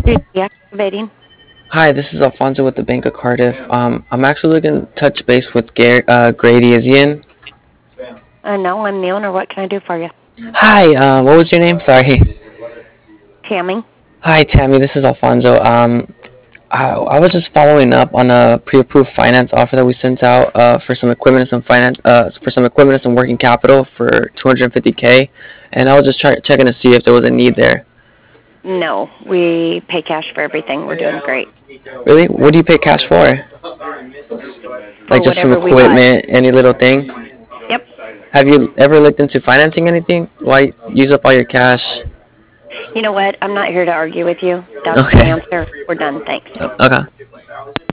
Deactivating. Hi, this is Alfonso with the Bank of Cardiff. I'm actually looking to touch base with Grady. Is he in? No, I'm the owner. What can I do for you? Hi, what was your name? Sorry. Tammy? Hi, Tammy. This is Alfonso. I was just following up on a pre-approved finance offer that we sent out for some equipment and some finance for some equipment and some working capital for 250K, and I was just checking to see if there was a need there. No, we pay cash for everything. We're doing great. Really? What do you pay cash for? For Like just some whatever we buy. equipment, any little thing? Yep. Have you ever looked into financing anything? Why use up all your cash? You know what? I'm not here to argue with you. That's the Okay. answer. We're done. Thanks. Okay.